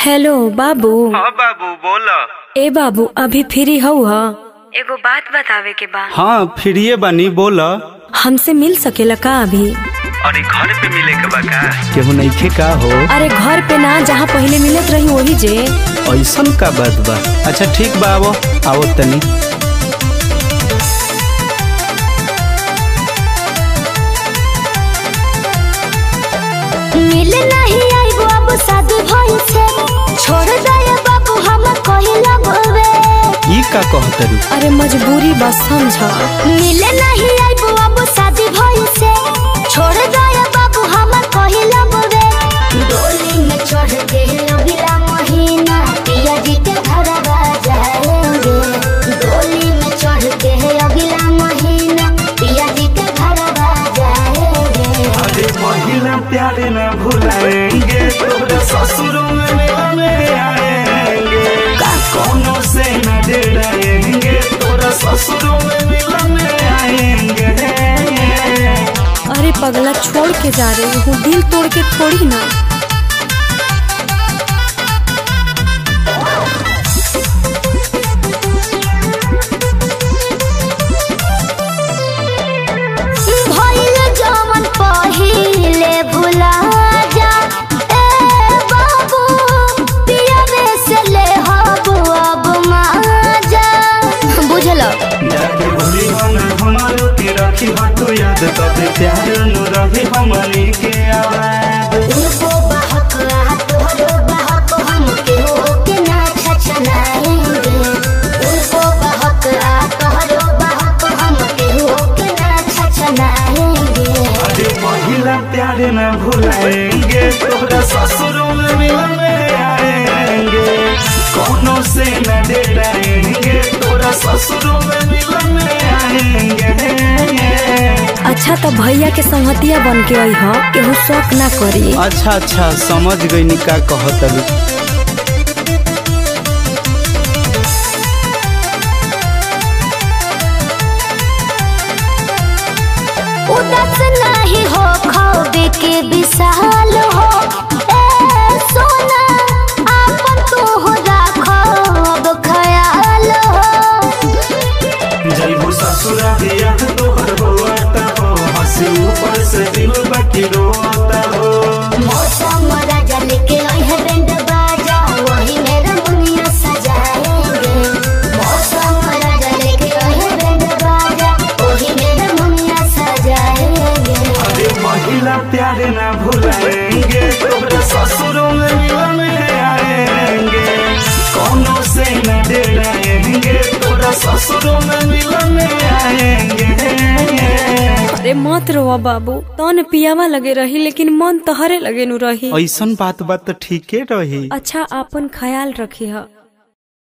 Hello बाबू। हाँ बाबू बोला। ए बाबू अभी फ्री हऊ हा? एगो बात बतावे के बा। हाँ फ्रीये बानी बोला। हमसे मिल सकेला का अभी? अरे घर पे मिले के बा का? केहू नइखे का हो? अरे घर पे ना, जहाँ पहले मिलत रही वही जे। ऐसन का बात बा? अच्छा ठीक बा, आओ तनी। मिले नहीं आइबो अब साधु भइल से, छोड़ दे बाबू हमर कहिला बवे। ई का कहतरू? अरे मजबूरी बस समझ। मिले नहीं आइबो अब साधु भइल से, छोड़ दे बाबू हमर कहिला बवे। डोली में चढ़ के अगला महीना पिया जी के घर आ जाएंगे। डोली में चढ़ के अगला महीना पिया जी के घर आ जाएंगे। अरे पहिला प्यार न भुलाएंगे, तोरा ससुरों में मिलने आएंगे। कौनों से न डराएंगे, तोरा ससुरों में मिलने आएंगे। अरे पगला छोड़ के जा रही हूँ, दिल तोड़ के थोड़ी ना। भइल जवन पहिले भुला जा ए बाबू, पियवे से ले हबू अब माजा। बुझल? जाके भूली हम हमारो के रखी हटो याद, तबे प्यार नु रही हमनी के आवाज। उनको बहक आ तोहरो बहक हम केहू के ना छछनाएंगे। उनको बहक आ तोहरो बहक हम केहू के ना छछनाएंगे। अरे पहिला प्यार न भुलाएंगे, तोरा ससुरों में मिलने आएंगे। कौनों से न डराएंगे, तोरा ससुरों में मिलने आएंगे। अच्छा तो भैया के संगतिया बन के आई हा, केहू शौक ना करी। अच्छा समझ गई नी का कहतरू। उदास नहीं हो खोबे के विशाल हो ए सोना, आपन तू हो राखो अब ख्याल हो। जैबू ससुरा दिया तोहर होता हो, हंसी ऊपर से दिल बाकी रोता हो। मौसम राजा लेके आई है बैंड बाजा, वही मेरा दुनिया सजाएंगे। मौसम राजा लेके आई है बैंड बाजा, वही मेरा दुनिया सजाएंगे। अरे महिला प्यार न भुलाएंगे, तोरा ससुरों में मिलने आएंगे। कौनों से न डराएंगे, तोरा ससुरों में मिलने आएंगे। अरे मत रोवा बाबू, तन पियावा लगे रही लेकिन मन तहरे लगे नु रही। ऐसन बात ठीक रही। अच्छा आपन ख्याल रखी हा।